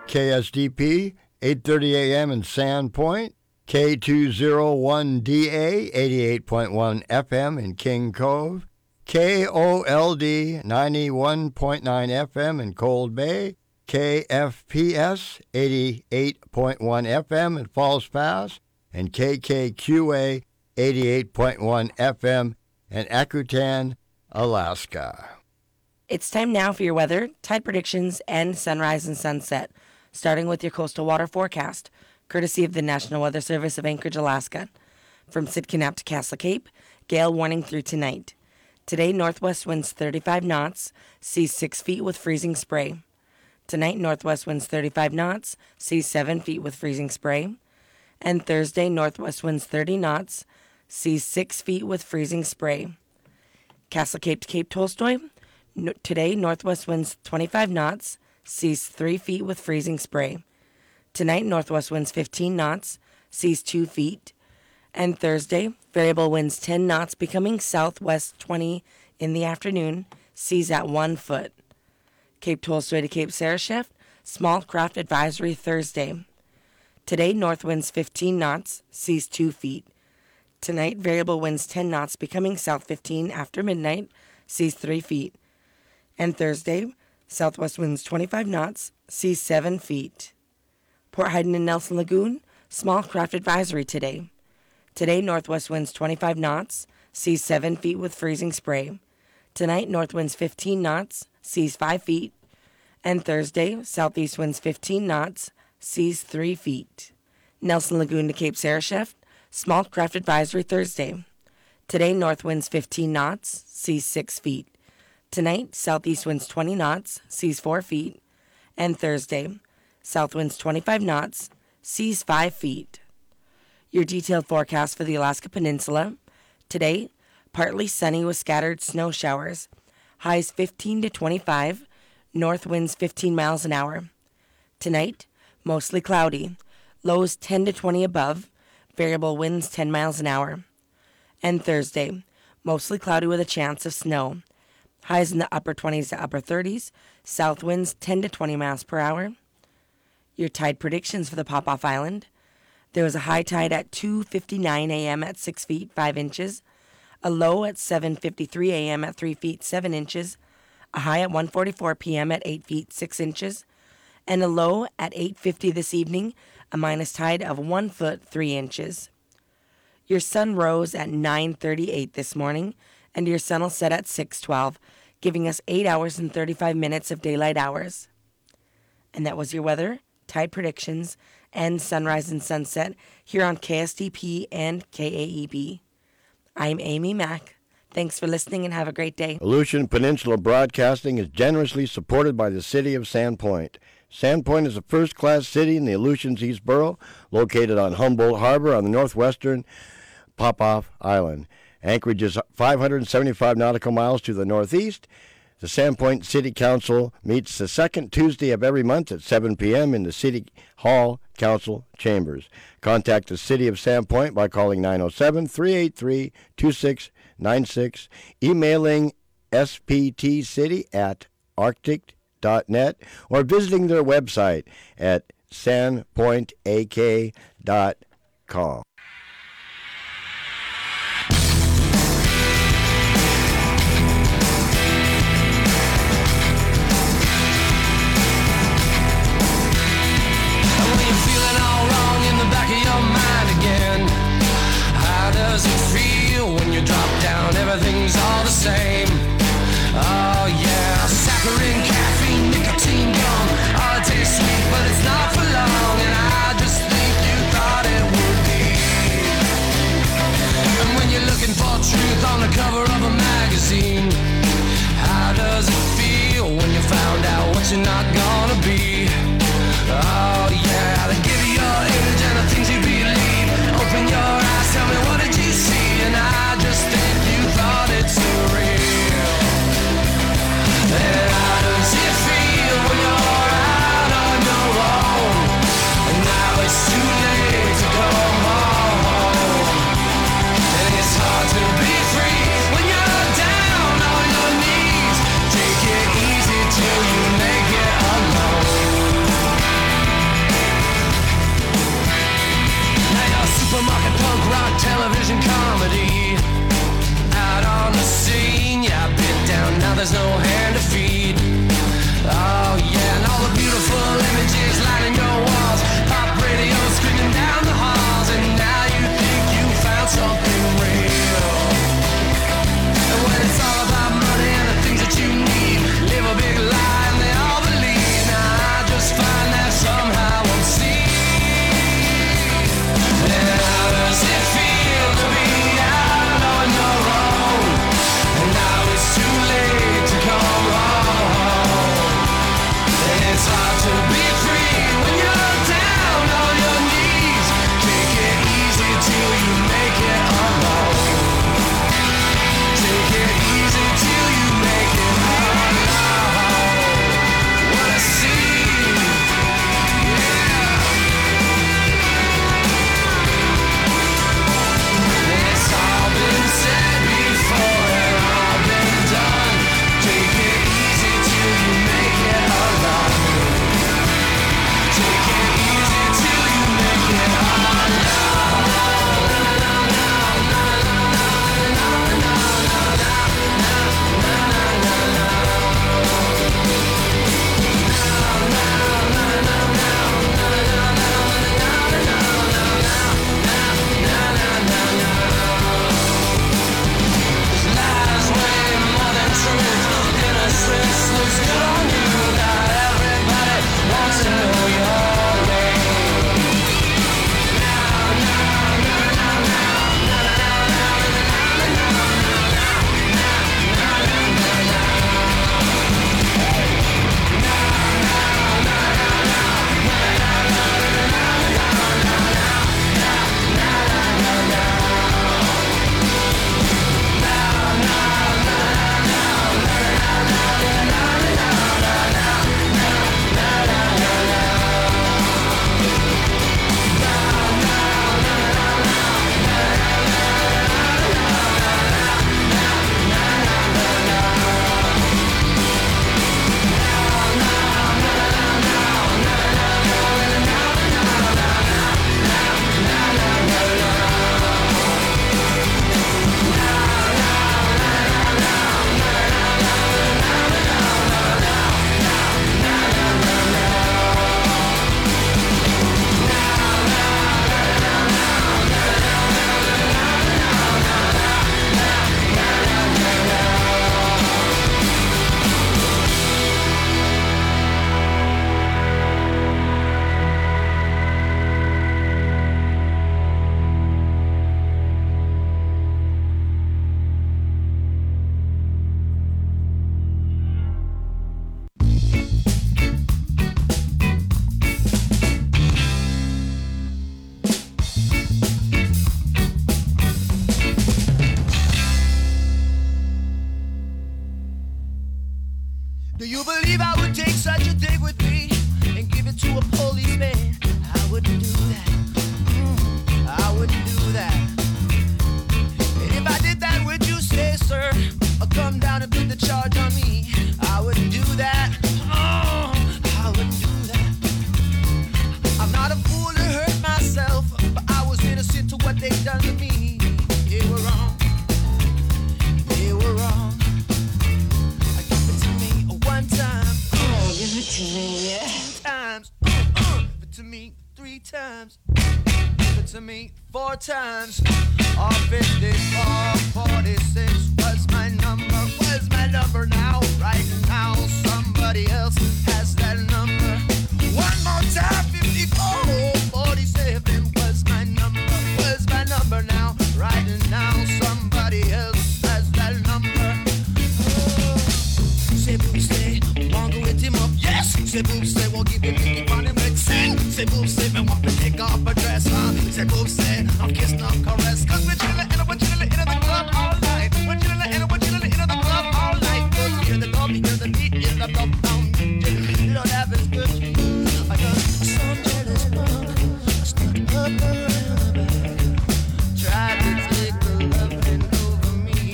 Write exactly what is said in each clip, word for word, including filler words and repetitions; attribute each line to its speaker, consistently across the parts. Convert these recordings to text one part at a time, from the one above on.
Speaker 1: K S D P, eight thirty a.m. in Sandpoint, K two oh one D A, eighty-eight point one F M in King Cove, K O L D, ninety-one point nine F M in Cold Bay, K F P S, eighty-eight point one F M in Falls Pass, and K K Q A, eighty-eight point one F M in Akutan, Alaska.
Speaker 2: It's time now for your weather, tide predictions, and sunrise and sunset, starting with your coastal water forecast, courtesy of the National Weather Service of Anchorage, Alaska. From Sitka to Castle Cape, gale warning through tonight. Today, northwest winds thirty-five knots, seas six feet with freezing spray. Tonight, northwest winds thirty-five knots, seas seven feet with freezing spray. And Thursday, northwest winds thirty knots, seas six feet with freezing spray. Castle Cape to Cape Tolstoy. No, today, northwest winds twenty-five knots, seas three feet with freezing spray. Tonight, northwest winds fifteen knots, seas two feet. And Thursday, variable winds ten knots, becoming southwest twenty in the afternoon, seas at one foot. Cape Tolstoy to Cape Sarashef, small craft advisory Thursday. Today, north winds fifteen knots, seas two feet. Tonight, variable winds ten knots, becoming south fifteen after midnight, seas three feet. And Thursday, southwest winds twenty-five knots, seas seven feet. Port Hayden and Nelson Lagoon, small craft advisory today. Today, northwest winds twenty-five knots, seas seven feet with freezing spray. Tonight, north winds fifteen knots, seas five feet. And Thursday, southeast winds fifteen knots, seas three feet. Nelson Lagoon to Cape Sarashef, small craft advisory Thursday. Today, north winds fifteen knots, seas six feet. Tonight, southeast winds twenty knots, seas four feet. And Thursday, south winds twenty-five knots, seas five feet. Your detailed forecast for the Alaska Peninsula. Today, partly sunny with scattered snow showers. Highs fifteen to twenty-five, north winds fifteen miles an hour. Tonight, mostly cloudy. Lows ten to twenty above, variable winds ten miles an hour. And Thursday, mostly cloudy with a chance of snow. Highs in the upper twenties to upper thirties, south winds ten to twenty miles per hour. Your tide predictions for the Pop-Off Island. There was a high tide at two fifty-nine a.m. at six feet five inches, a low at seven fifty-three a.m. at three feet seven inches, a high at one forty-four p.m. at eight feet six inches, and a low at eight fifty this evening, a minus tide of one foot three inches. Your sun rose at nine thirty-eight this morning, and your sun will set at six twelve, giving us eight hours and thirty-five minutes of daylight hours. And that was your weather, tide predictions, and sunrise and sunset here on K S D P and K A E B. I'm Amy Mack. Thanks for listening and have a great day.
Speaker 1: Aleutian Peninsula Broadcasting is generously supported by the city of Sandpoint. Sandpoint is a first-class city in the Aleutians East Borough, located on Humboldt Harbor on the northwestern Pop-Off Island. Anchorage is five hundred seventy-five nautical miles to the northeast. The Sandpoint City Council meets the second Tuesday of every month at seven p.m. in the City Hall Council Chambers. Contact the City of Sandpoint by calling nine oh seven, three eight three, two six nine six, emailing s p t city at arctic dot net, or visiting their website at sandpoint a k dot com.
Speaker 3: Everything's all the same. Oh yeah, saccharine, caffeine, nicotine, gum. Oh, it tastes sweet, but it's not for long. And I just think you thought it would be. And when you're looking for truth on the cover of a magazine, how does it feel when you found out what you're not gonna be? Oh yeah, they give you your image and the things you believe. Open your eyes, tell me what did you see? And I just think you thought it's surreal. And I
Speaker 4: to me three times. Give it to me four times. All fifty-four, forty-six was my number, was my number now. Right now, somebody else has that number. One more time, fifty-four, forty-seven was my number, was my number now. Right now, somebody else has that number. Oh. Say boo, say, wanna go with him up, yes. Say boo, say, we'll give you fifty on him, let's sing. Say boo, say, me want to take off her dress, huh? Say boo, say, I'm kissing up caress. Cause we're chillin' and we're chillin' in the club all night. We're chillin' and we're chillin' in the club all night. Cause we hear the dog, we hear the beat, hear the dog pound. You know that is good for you. I got some jealous one, stuck up around the back. Tried to take the loving over me.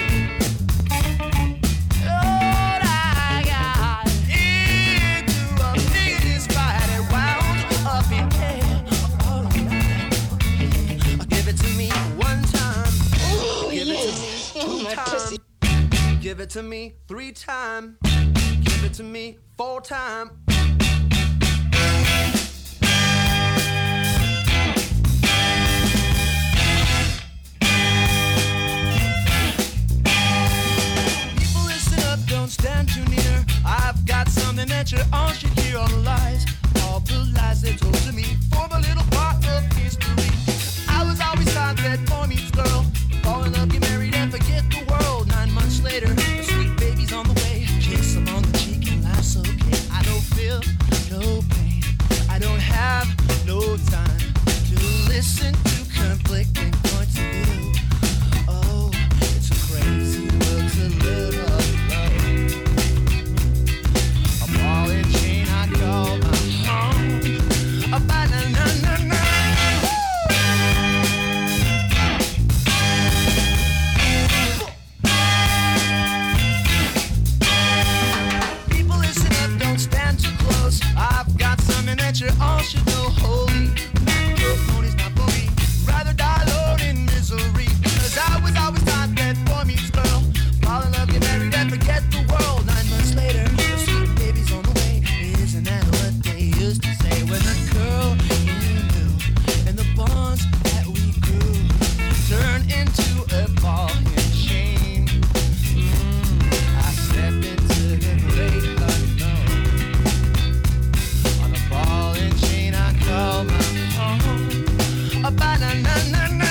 Speaker 4: Lord, I got into a biggest fight and wound up in hell all night. Give it to me one time. Give it to me two times. Give it to me three times. Give it to me four times. People listen up, don't stand too near. I've got something that you all should hear. All the lies, all the lies they told to me form a little part of history. I was always taught that boy meets girl, fall in love, get married, and forget the world. Nine months later, the sweet baby's on the way. Kiss him on the cheek and life's okay. I don't feel no pain. I don't have no time to listen to conflicting points of view. Oh, it's a crazy world to live alone. A ball and chain I call my home. A banana. People listen up, don't stand too close. I've got something that you all should know. Holy, pony's not for me. Rather die alone in misery. Cause I was always taught that boy meets girl, fall in love, get married, and forget the world. Nine months later, the sweet baby's on the way. Isn't that what they used to say? When the girl you knew and the bonds that we grew turn into a ball and chain. Mm, I stepped into the great unknown. On a ball and chain I call my home. A banana.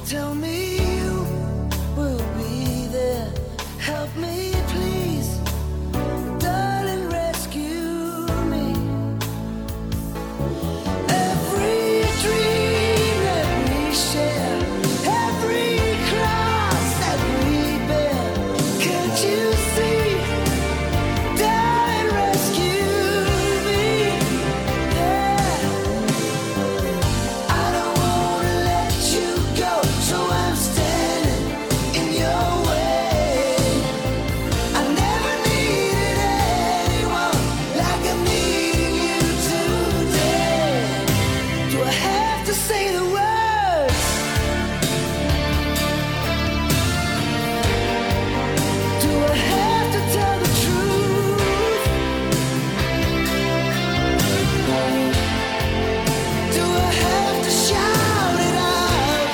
Speaker 5: Tell me you will be there. Help me, please. Darling, rescue me. Every dream that we share, every cross that we bear, can't you see? Darling, rescue me. Yeah. I don't wanna let you go, so I'm standing in your way. I never needed anyone like I'm needing you today. Do I have to say the words? Do I have to tell the truth? Do I have to shout it out?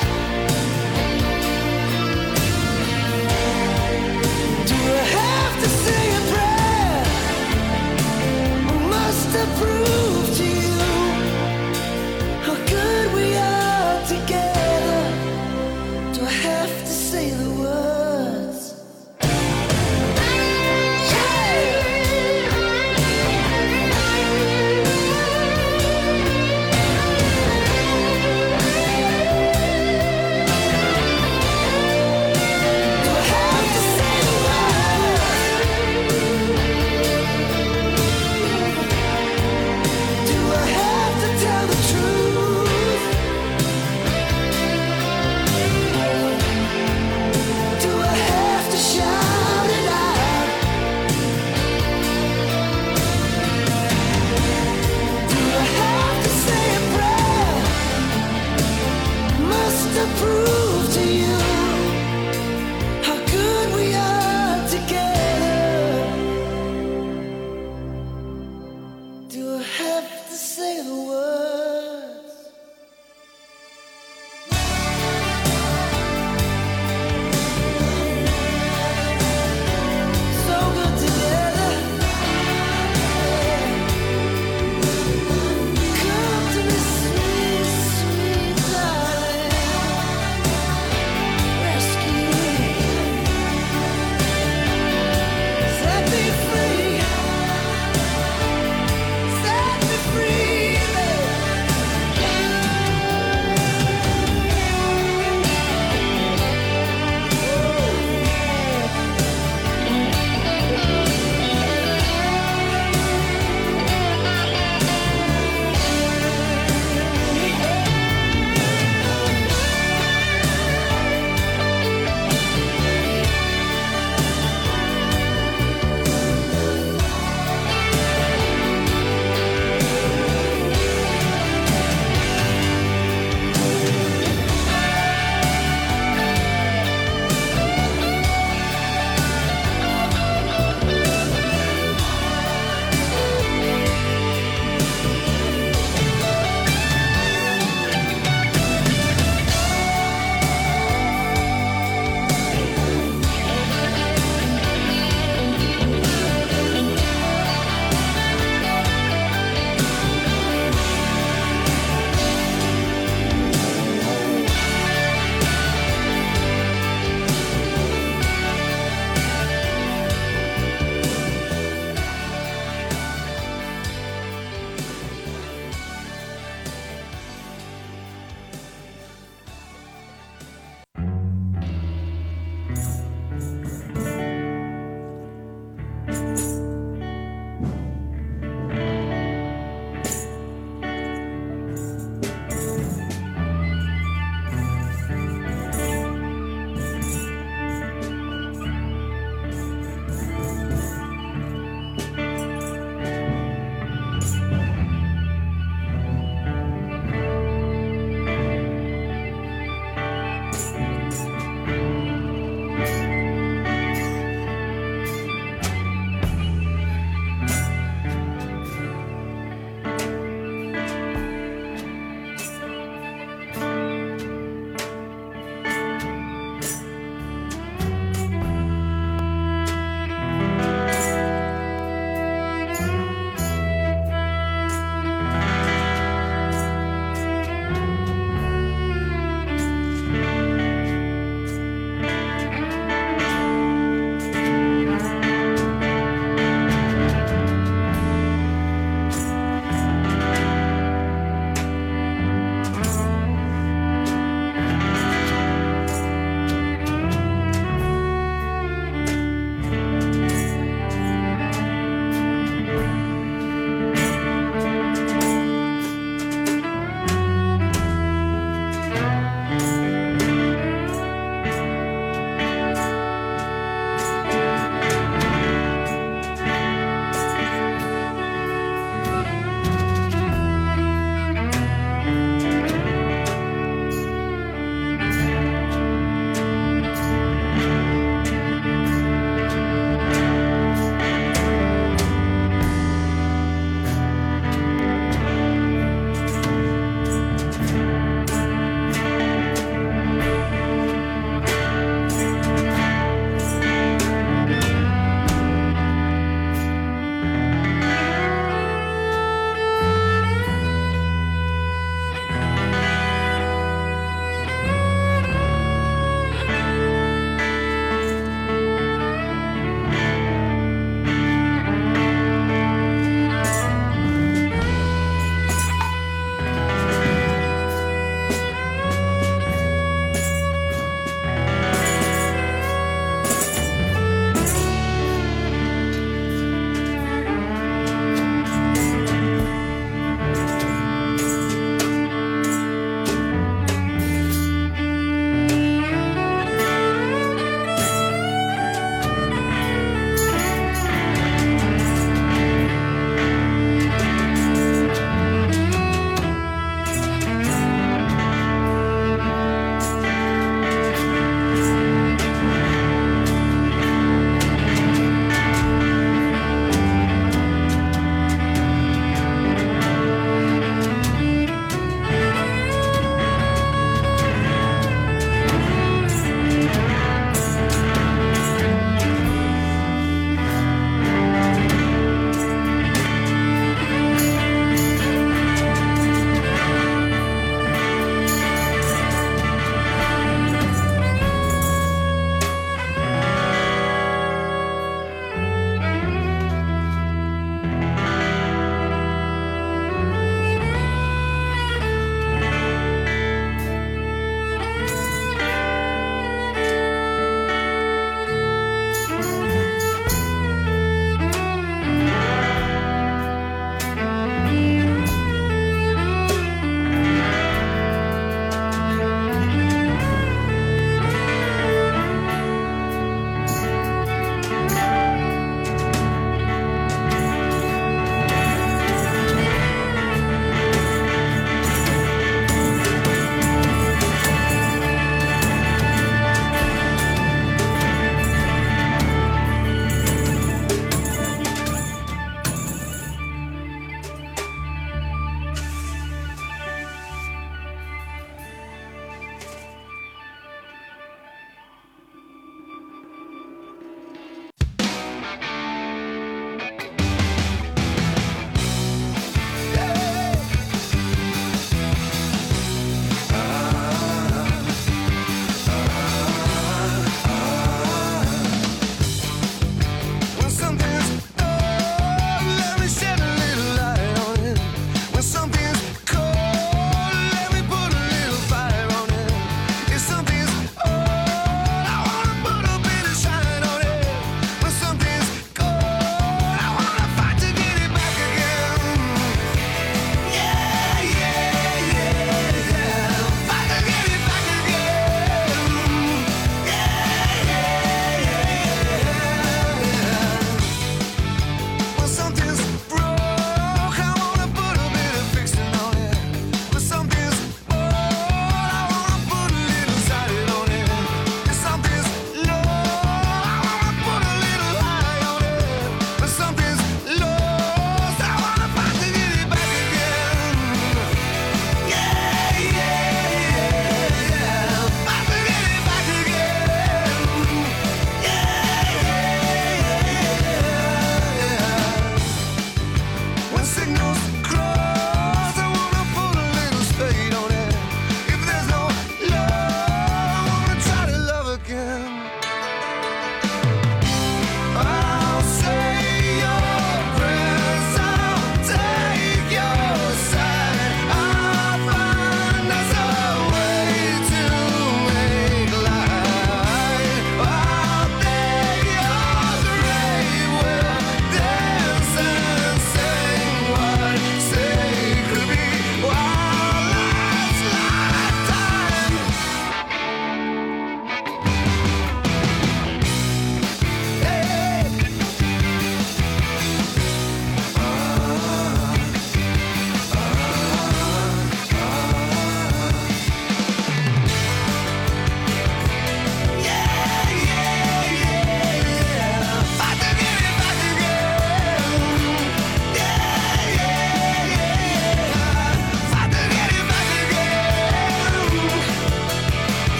Speaker 5: Do I have to say a prayer? Or must I prove to you how good we are together? Do I have to say the words? Do I have to say the words? Do I have to tell the truth?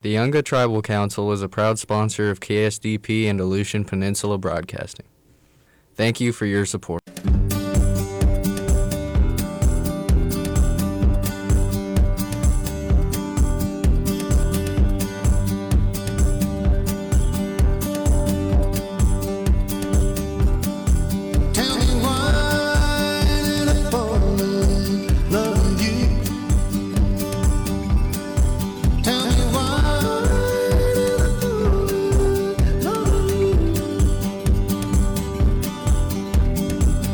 Speaker 6: The Yunga Tribal Council is a proud sponsor of K S D P and Aleutian Peninsula Broadcasting. Thank you for your support.
Speaker 5: Tell me why did I fall in love with you? Tell me why did I fall in love with you?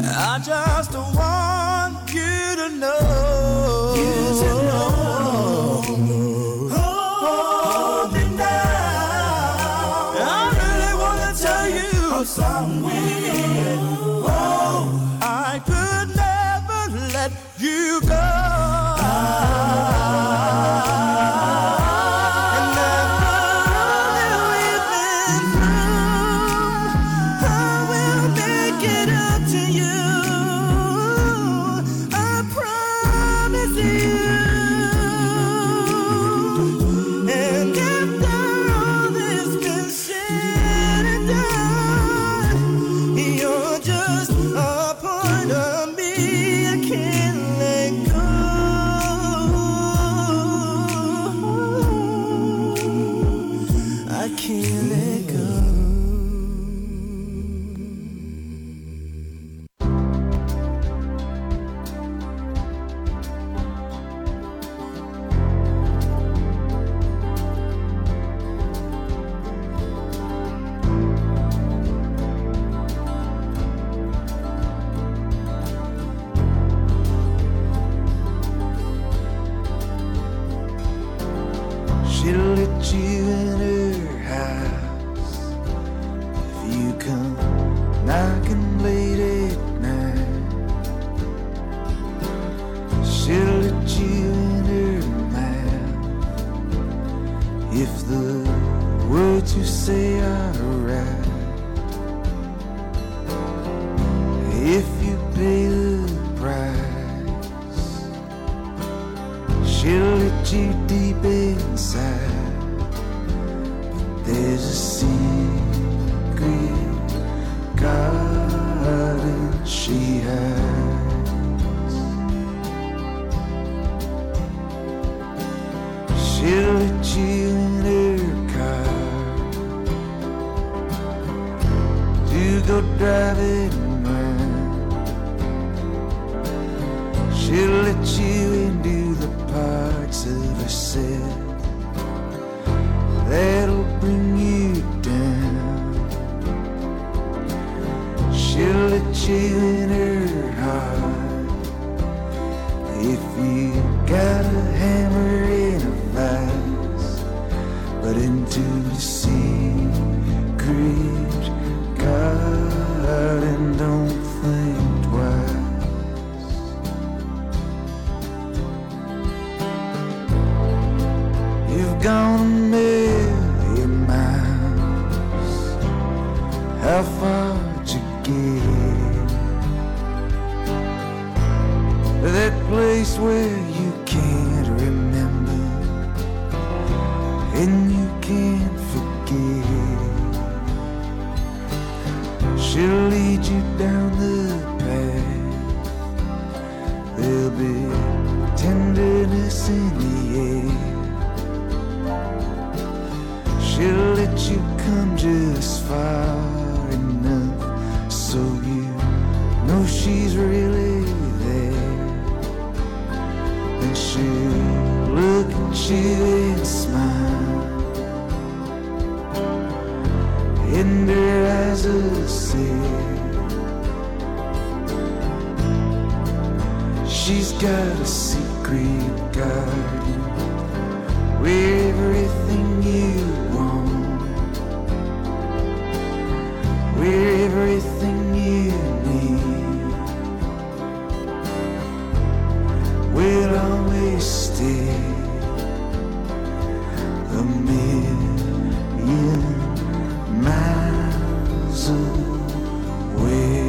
Speaker 4: I just want you to know. You to know. Hold me now. I really wanna tell you something. Oh, I could never let you go. She'll let you in her house if you come knocking late at night. She'll let you in her mouth if the words you say are right. If you pay the price, she'll let you deep inside. But there's a secret garden she hides. She'll let you in her car to go driving around. She'll let you into the parts of herself that'll bring you down. She'll let you in her heart if you got a hammer in a vise, but into the secret garden, don't think twice. You've gone a million miles. How far'd you get? That place where you can't remember and you can't forget. She'll lead you down the path. There'll be tenderness in the air. She'll let you come just far enough so you know she's really there. And she'll look at you and smile, and her eyes will say she's got a secret garden where everything you want, where everything you need will always stay a million miles away.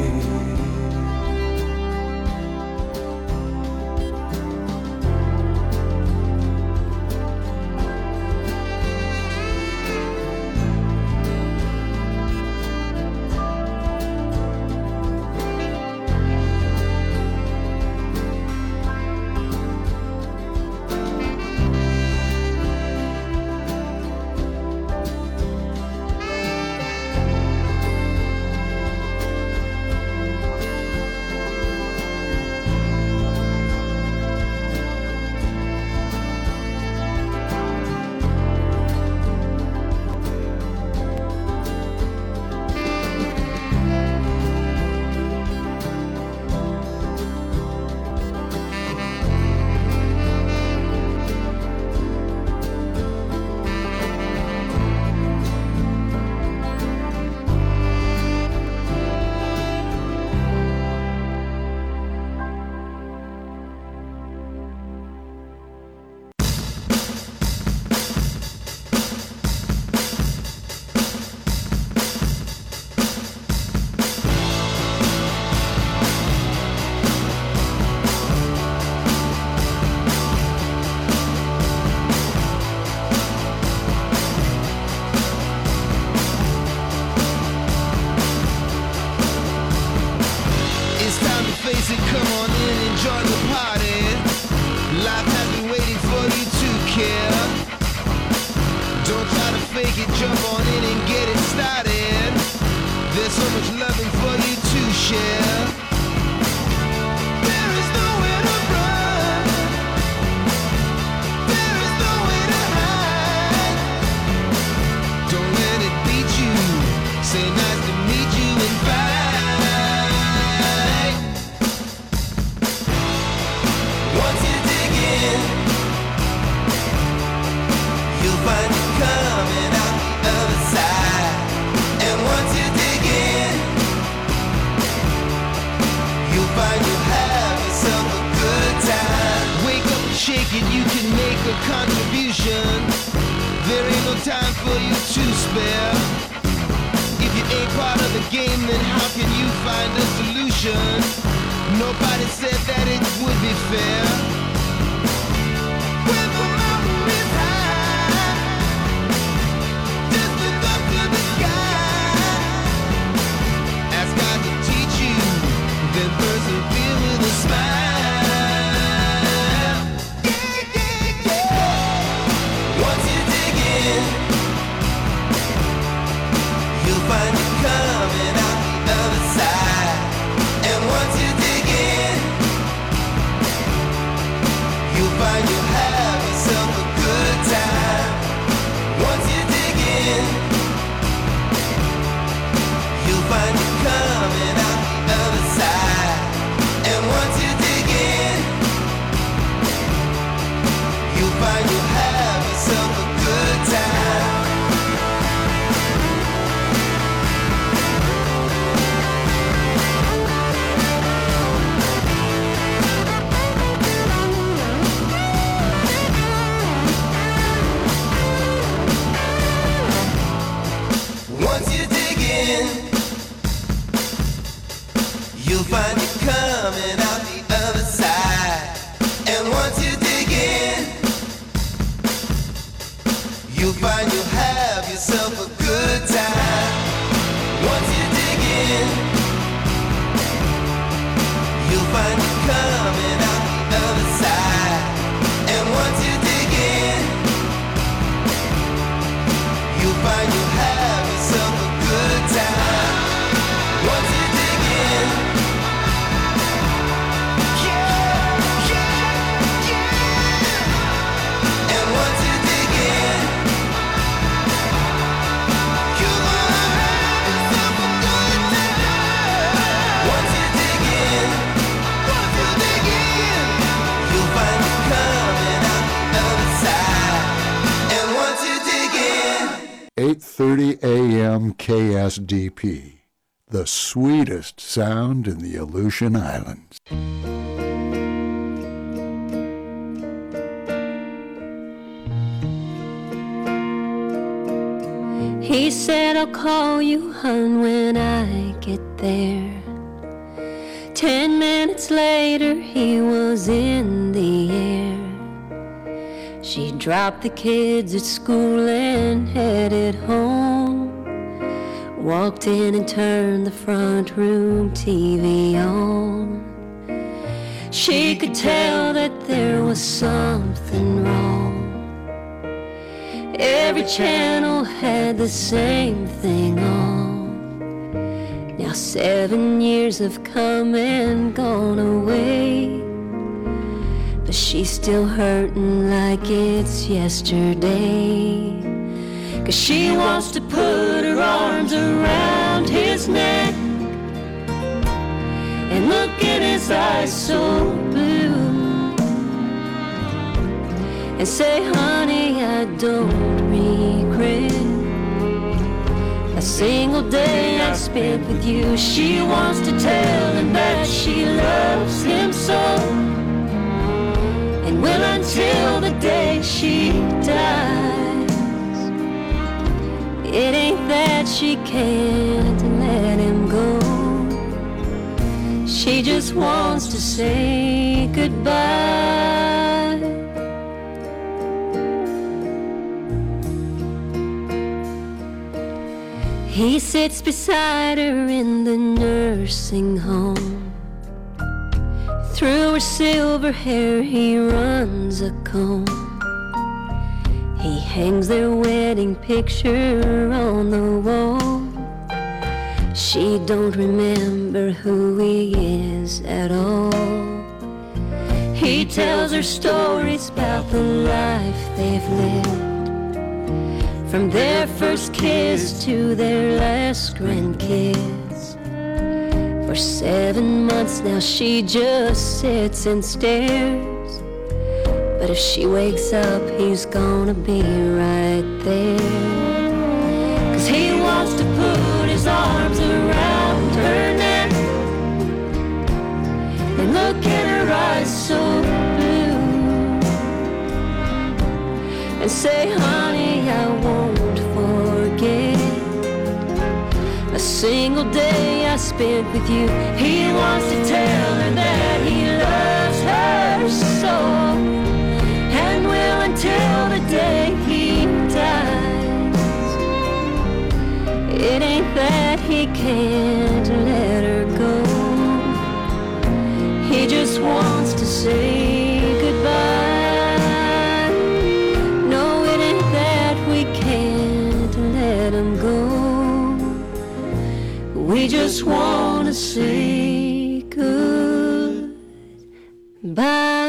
Speaker 4: share. There is nowhere to run. There is nowhere to hide. Don't let it beat you. Say nice to meet you and bye. Once you dig in, you'll find it coming out the other side. And once you dig in, you'll find you'll have yourself a good time. Wake up and shake it, you can make a contribution. There ain't no time for you to spare. If you ain't part of the game, then how can you find a solution? Nobody said that it would be fair. When the mountain is high, just look up to the sky. Ask God to teach you, then persevere with a smile. Yeah, yeah, yeah. Once you dig in, you'll find it coming out the other side. And once you dig in, you'll find you'll have yourself a good time. Once you dig in, you'll find it coming out the other side. And once you dig in, you'll find you'll have yourself a good time. Once you dig in, you'll find it coming out the other side. And once you dig in, you'll find you'll have yourself a good time. Once you dig in, you'll find it coming out the other side. And once you dig in, you'll find you'll have yourself a good time. Once you dig in, yeah, yeah, yeah. And once you dig in, you're gonna have yourself a good time. Once you dig in, once you dig in, you'll find it coming out the other side. And once you dig in,
Speaker 7: eight thirty a.m. K S D P, the sweetest sound in the Aleutian Islands.
Speaker 8: He said, I'll call you, hun, when I get there. Ten minutes later, he was in the air. She dropped the kids at school and headed home. Walked in and turned the front room T V on. She could tell that there was something wrong. Every channel had the same thing on. Now seven years have come and gone away, but she's still hurting like it's yesterday. 'Cause she wants to put her arms around his neck and look in his eyes so blue and say, honey, I don't regret a single day I spent with you. She wants to tell him that she loves him so, and will until the day she dies. It ain't that she can't let him go, she just wants to say goodbye. He sits beside her in the nursing home. Through her silver hair he runs a comb. He hangs their wedding picture on the wall. She don't remember who he is at all. He tells her stories about the life they've lived, from their first kiss to their last grandkids. For seven months now she just sits and stares, but if she wakes up he's gonna be right there. Cause he wants to put his arms around her neck and look in her eyes so blue and say, honey, I won't forget a single day I spent with you. He wants to tell her that he loves her so, and will until the day he dies. It ain't that he can't let her go, he just wants to say goodbye. No, it ain't that we can't let him go, we just want to say goodbye.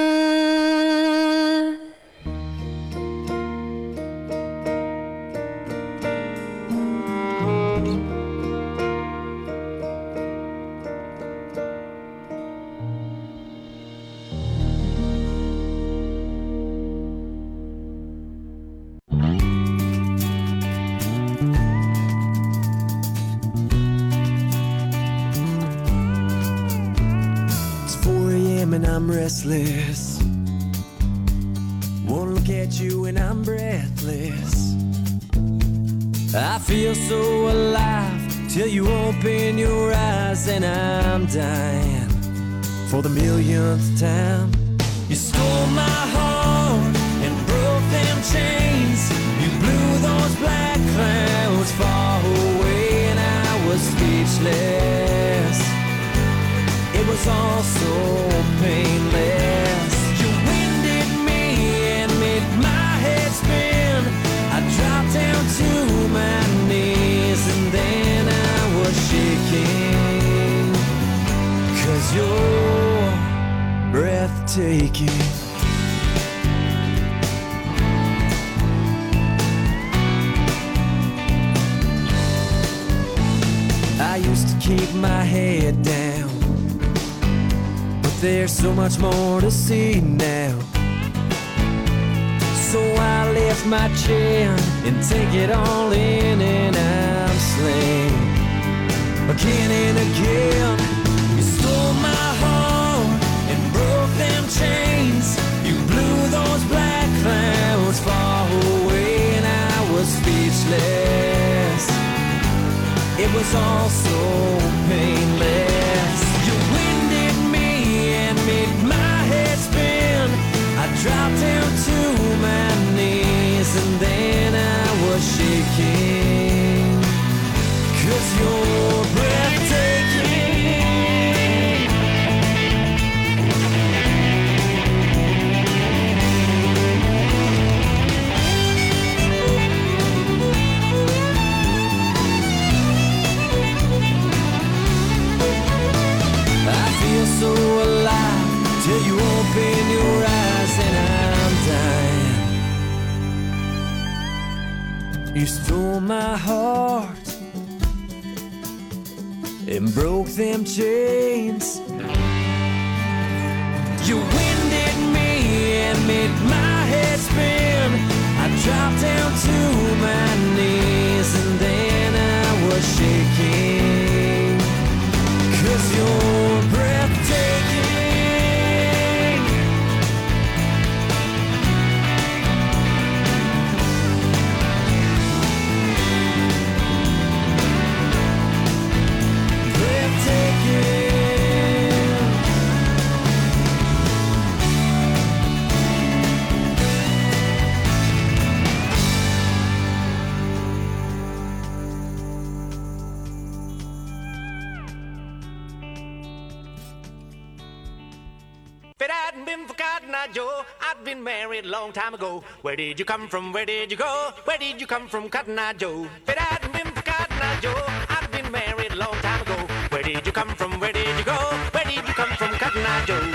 Speaker 4: I'm restless. Wanna look at you and I'm breathless. I feel so alive till you open your eyes, and I'm dying for the millionth time. You stole my heart and broke them chains. You blew those black clouds far away, and I was speechless. It was all so painless. You winded me and made my head spin. I dropped down to my knees and then I was shaking. 'Cause you're breathtaking. I used to keep my head down, there's so much more to see now. So I lift my chin and take it all in, and I'm slain again and again. You stole my heart and broke them chains. You blew those black clouds far away, and I was speechless. It was all so painless. You winded me and made my head spin. I dropped down to my knees and then I was shaking. 'Cause you're breathtaking. I feel so alive till you open your eyes, and I'm dying. You stole my heart and broke them chains. You winded me and made my head spin. I dropped down to my knees and then I was shaking. 'Cause you're breathtaking.
Speaker 9: If it hadn't been for Cotton Eye Joe, I'd been married a long time ago. Where did you come from? Where did you go? Where did you come from, Cotton Eye Joe? If it hadn't been for Cotton Eye Joe, I'd been married come from? Where did you go? Where did you come from, Cotton Eye Joe?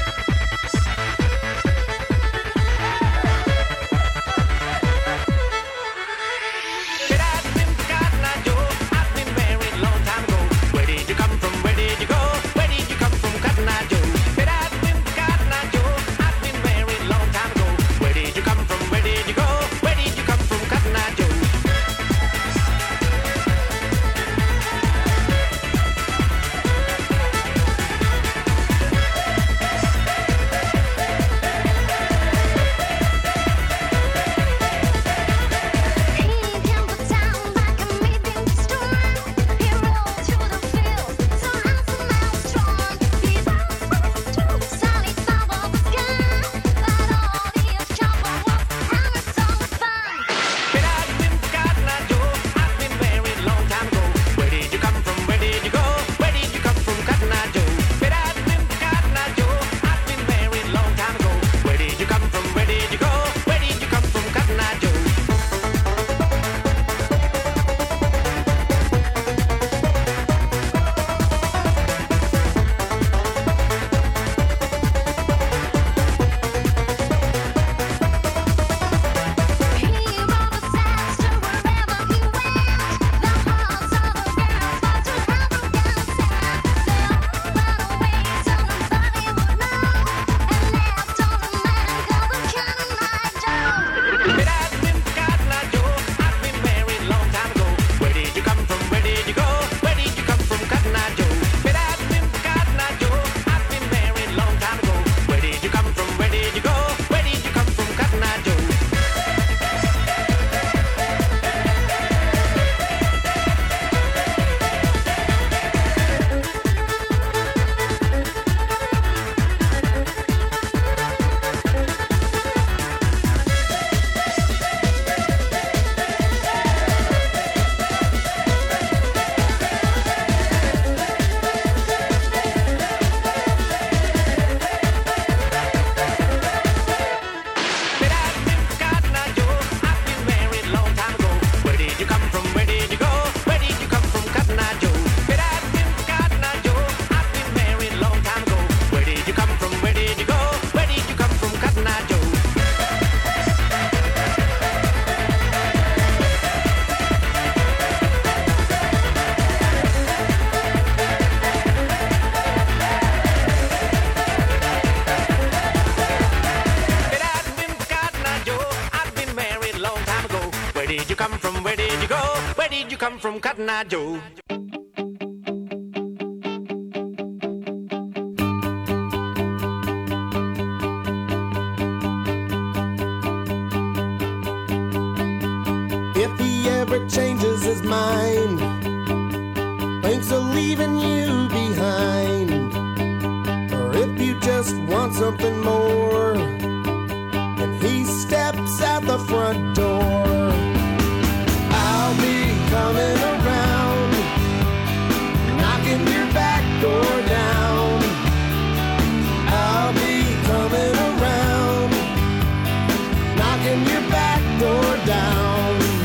Speaker 9: From Cotton Eye Joe.
Speaker 10: If he ever changes his mind, thinks of leaving you behind, or if you just want something more, and he steps out the front door, I'll be coming around, knocking your back door down. I'll be coming around, knocking your back door down.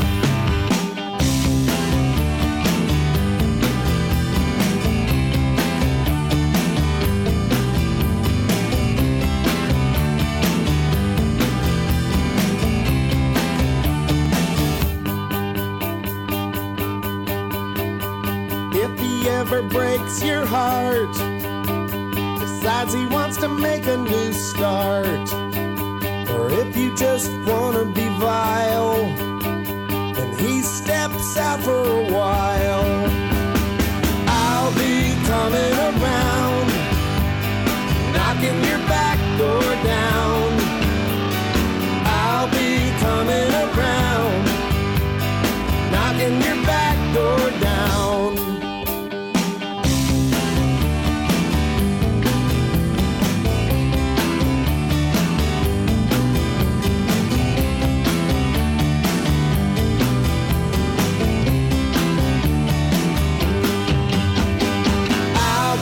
Speaker 10: Ever breaks your heart, decides he wants to make a new start, or if you just want to be vile, and he steps out for a while, I'll be coming around, knocking your back door down. I'll be coming around, knocking your back door down. I'll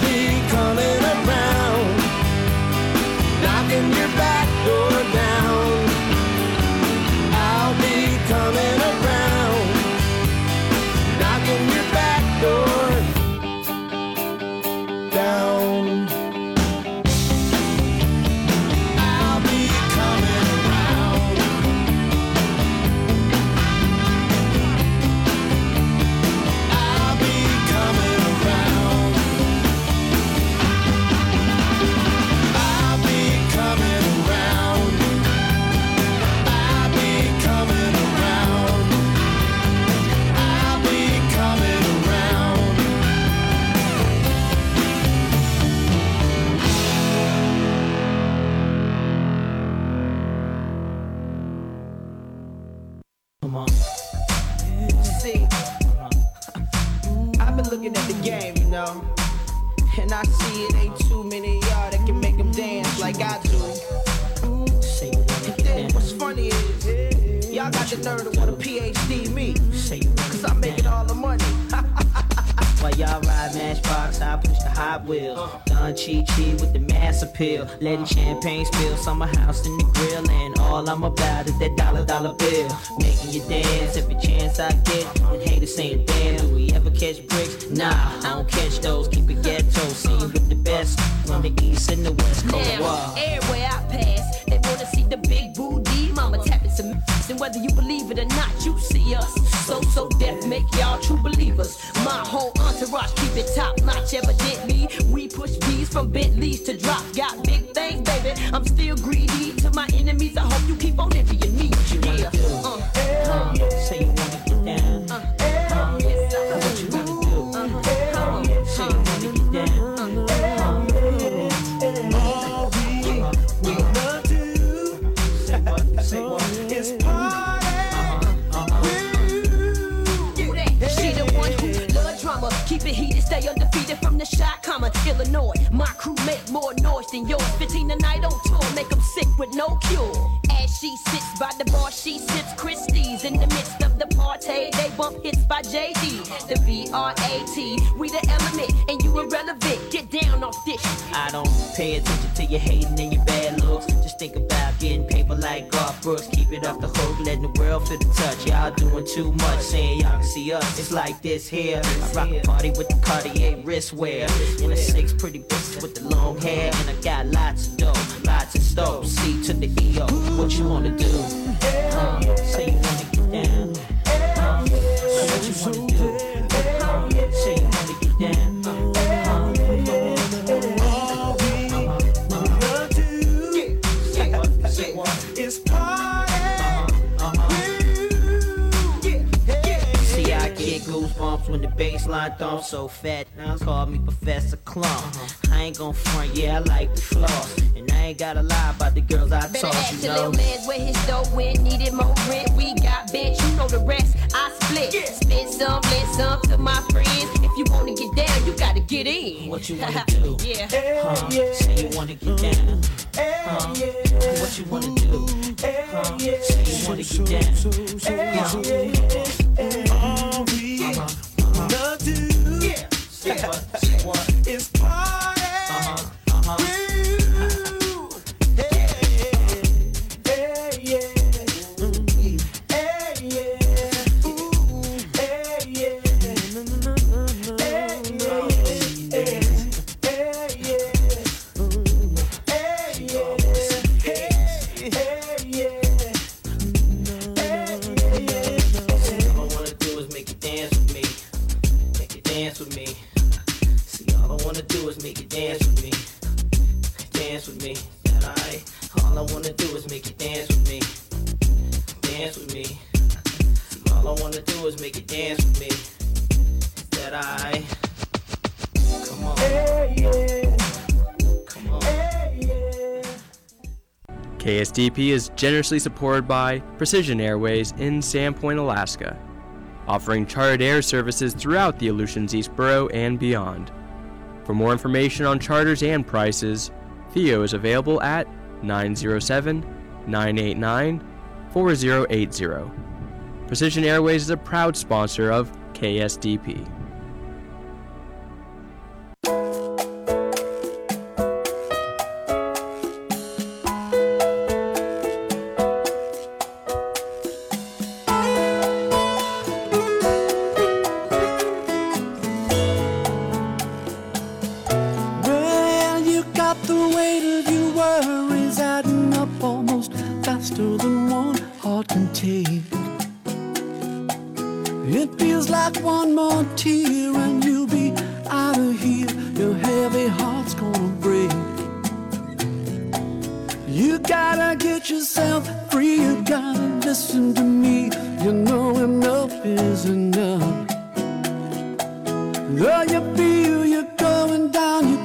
Speaker 11: the nerve to want a P H D me? Cause I make it all the money. While y'all ride Matchbox, I push the Hot Wheels. Done Chi-Chi with the mass appeal. Letting champagne spill, summer house in the grill. And all I'm about is that dollar, dollar bill. Making you dance every chance I get. And haters saying, damn, do we ever catch bricks? Nah, I don't catch those, keep it ghetto. Seen with the best from the east and the west coast.
Speaker 12: Now, everywhere I pass, they wanna see the big booty. Mama tapping some ass, and whether you believe it or not, you see us. So, so deaf, make y'all true believers. My whole entourage keep it top notch, evidently. We push B's from Bentleys to drop. Got big things, baby. I'm still greedy. To my enemies, I hope you keep on envying me. Yeah. Uh,
Speaker 11: uh, say you wanna get down. Uh, uh, yes, uh, what you wanna do? Uh, uh, say you wanna get down. Uh,
Speaker 5: all we wanna do, say what, say what, is party with you.
Speaker 12: She the one who love drama, keep it heated, stay undefeated from the shot comma. Illinois, my crew make more noise than yours. fifteen a night on tour, make them sick with no cure. As she sits by the bar, she sips Christie's. In the midst of the party, they bump hits by J D. The B R A T, we the element, and you irrelevant. Get down off this.
Speaker 11: I don't pay attention to your hating and your bad looks. Just think about getting paper like Garth Brooks. Keep it off the hook, letting the world feel the touch. Y'all doing too much, saying y'all can see us. It's like this here. I rock a party with the Cartier wristwear. And the six pretty bitches with the long hair. And I got lots of dough, lots of stove. C to the E O, what you wanna do? Uh, say you wanna get down. Uh, so what you wanna do? Uh, say you wanna get down. Uh,
Speaker 5: all we wanna do, say what, say what, is party with you.
Speaker 11: See, I get goosebumps when the bass line thumps so fat. Now call me Professor Clump. I ain't gon' front, yeah, I like the floss. And I ain't gotta lie about the girls I
Speaker 12: Better
Speaker 11: talk,
Speaker 12: ask
Speaker 11: you
Speaker 12: the
Speaker 11: know.
Speaker 12: little man's where his dough went, needed more rent. We got bench, you know the rest. I split, split some, lend some to my friends. If you wanna get down, you gotta get in.
Speaker 11: What you wanna do?
Speaker 12: Yeah.
Speaker 11: Huh? Say you wanna get down. Huh? What you wanna do? Huh? Say you wanna get down.
Speaker 5: All we wanna do,
Speaker 11: Say what? Say what?
Speaker 5: is party
Speaker 11: Uh-huh. Uh-huh.
Speaker 5: with you. Hey, hey, yeah. Mm. Hey, yeah. Ooh. Hey, yeah. Hey, yeah. Hey, yeah. Hey, yeah. Mm. Hey, yeah. Hey, hey, yeah. Hey, yeah.
Speaker 11: All I wanna do is make you dance with me. Make you dance with me. See, all I wanna do is make you dance with me. Dance with me. That I. All I wanna do is make you dance with me. Dance with me. See, all I wanna do is make you dance with me. That I. Come on.
Speaker 5: Hey, yeah.
Speaker 11: Come on.
Speaker 5: Hey, yeah.
Speaker 13: K S D P is generously supported by Precision Airways in Sandpoint, Alaska, offering chartered air services throughout the Aleutians East Borough and beyond. For more information on charters and prices, Theo is available at nine oh seven, nine eight nine, four oh eight oh. Precision Airways is a proud sponsor of K S D P.
Speaker 5: Well, you got the weight of your worries adding up almost faster than one heart can take. It feels like one more tear and you'll be out of here. Your heavy heart's gonna break. You gotta get yourself free. You gotta listen to me. You know enough is enough. Though you feel you're going down, you